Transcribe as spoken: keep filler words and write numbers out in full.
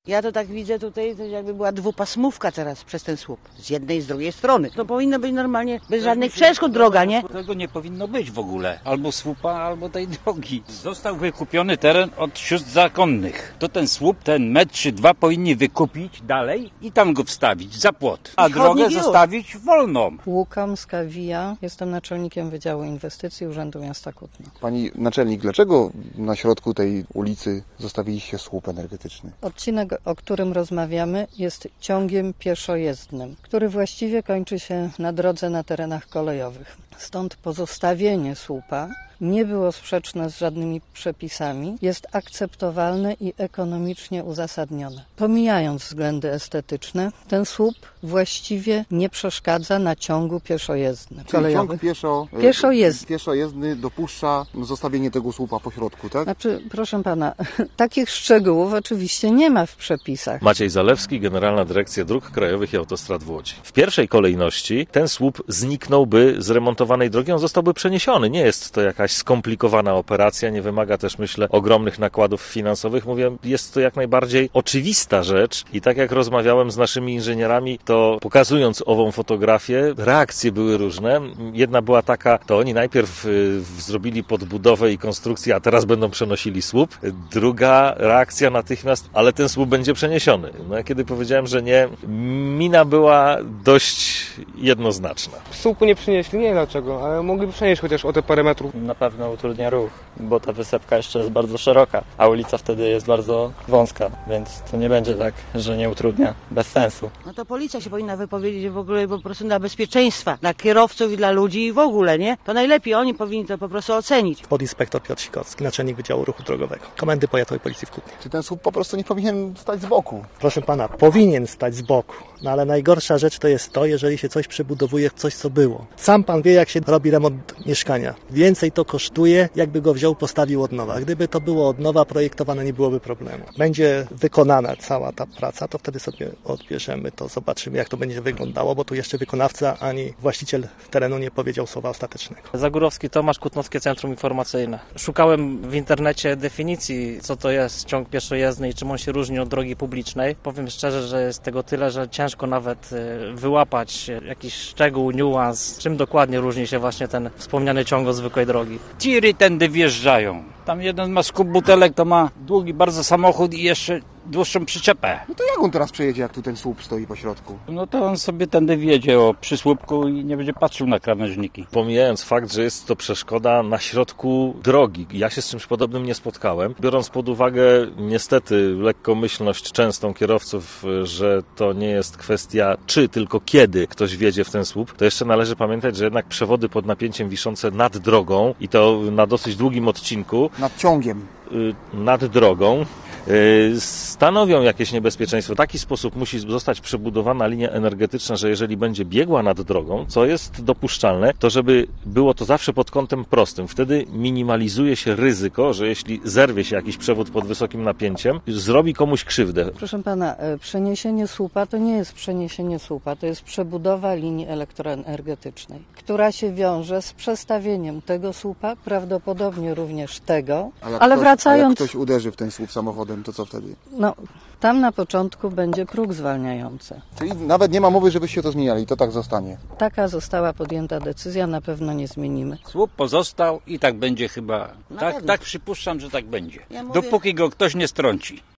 Ja to tak widzę tutaj, to jakby była dwupasmówka teraz przez ten słup. Z jednej i z drugiej strony. To powinno być normalnie, bez żadnych przeszkód droga, nie? Tego nie powinno być w ogóle. Albo słupa, albo tej drogi. Został wykupiony teren od sióstr zakonnych. To ten słup, ten metr czy dwa powinni wykupić dalej i tam go wstawić za płot. A drogę zostawić wolną. Łukam z Kawija. Jestem naczelnikiem Wydziału Inwestycji Urzędu Miasta Kutna. Pani naczelnik, dlaczego na środku tej ulicy zostawiliście słup energetyczny? Odcinek, o którym rozmawiamy, jest ciągiem pieszojezdnym, który właściwie kończy się na drodze na terenach kolejowych. Stąd pozostawienie słupa nie było sprzeczne z żadnymi przepisami, jest akceptowalne i ekonomicznie uzasadnione. Pomijając względy estetyczne, ten słup właściwie nie przeszkadza na ciągu pieszojezdnym. Czyli ciąg pieszo, pieszojezdny. pieszojezdny dopuszcza zostawienie tego słupa po środku, tak? Znaczy, proszę pana, takich szczegółów oczywiście nie ma w przepisach. Maciej Zalewski, Generalna Dyrekcja Dróg Krajowych i Autostrad w Łodzi. W pierwszej kolejności ten słup zniknąłby z remontowanej drogi, on zostałby przeniesiony. Nie jest to jakaś skomplikowana operacja, nie wymaga też, myślę, ogromnych nakładów finansowych. Mówię, jest to jak najbardziej oczywista rzecz i tak jak rozmawiałem z naszymi inżynierami, to pokazując ową fotografię, reakcje były różne. Jedna była taka, to oni najpierw y, zrobili podbudowę i konstrukcję, a teraz będą przenosili słup. Druga reakcja natychmiast, ale ten słup będzie przeniesiony. No ja kiedy powiedziałem, że nie, mina była dość jednoznaczna. Słupu nie przynieśli, nie wiem dlaczego, ale mogliby przenieść chociaż o te parę metrów. Na pewno utrudnia ruch, bo ta wysepka jeszcze jest bardzo szeroka, a ulica wtedy jest bardzo wąska, więc to nie będzie tak, że nie utrudnia, bez sensu. No to policja się powinna wypowiedzieć w ogóle po prostu dla bezpieczeństwa, dla kierowców i dla ludzi i w ogóle, nie? To najlepiej oni powinni to po prostu ocenić. Podinspektor Piotr Sikowski, naczelnik Wydziału Ruchu Drogowego, Komendy Powiatowej Policji w Kutnie. Czy ten słup po prostu nie powinien stać z boku? Proszę pana, powinien stać z boku, no ale najgorsza rzecz to jest to, jeżeli się coś przebudowuje w coś, co było. Sam pan wie, jak się robi remont mieszkania. Więcej to kosztuje, jakby go wziął, postawił od nowa. Gdyby to było od nowa projektowane, nie byłoby problemu. Będzie wykonana cała ta praca, to wtedy sobie odbierzemy to, zobaczymy, jak to będzie wyglądało, bo tu jeszcze wykonawca ani właściciel terenu nie powiedział słowa ostatecznego. Zagórowski Tomasz, Kutnowskie Centrum Informacyjne. Szukałem w internecie definicji, co to jest ciąg pieszojezdny i czym on się różni od drogi publicznej. Powiem szczerze, że jest tego tyle, że ciężko nawet wyłapać jakiś szczegół, niuans, czym dokładnie różni się właśnie ten wspomniany ciąg od zwykłej drogi. Tiry tędy wjeżdżają. Tam jeden ma skup butelek, to ma długi bardzo samochód i jeszcze dłuższą przyczepę. No to jak on teraz przejedzie, jak tu ten słup stoi po środku? No to on sobie tędy wjedzie o przy słupku i nie będzie patrzył na krawężniki. Pomijając fakt, że jest to przeszkoda na środku drogi. Ja się z czymś podobnym nie spotkałem. Biorąc pod uwagę niestety lekkomyślność częstą kierowców, że to nie jest kwestia czy, tylko kiedy ktoś wjedzie w ten słup, to jeszcze należy pamiętać, że jednak przewody pod napięciem wiszące nad drogą i to na dosyć długim odcinku, nad ciągiem, nad drogą, stanowią jakieś niebezpieczeństwo. W taki sposób musi zostać przebudowana linia energetyczna, że jeżeli będzie biegła nad drogą, co jest dopuszczalne, to żeby było to zawsze pod kątem prostym. Wtedy minimalizuje się ryzyko, że jeśli zerwie się jakiś przewód pod wysokim napięciem, zrobi komuś krzywdę. Proszę pana, przeniesienie słupa to nie jest przeniesienie słupa, to jest przebudowa linii elektroenergetycznej, która się wiąże z przestawieniem tego słupa, prawdopodobnie również tego, ale ktoś, wracając... A jak ktoś uderzy w ten słup samochodem, to co wtedy? No, tam na początku będzie próg zwalniający. Czyli nawet nie ma mowy, żebyście to zmieniali, to tak zostanie. Taka została podjęta decyzja, na pewno nie zmienimy. Słup pozostał i tak będzie chyba. Na Tak, pewno. tak przypuszczam, że tak będzie. Ja mówię... Dopóki go ktoś nie strąci.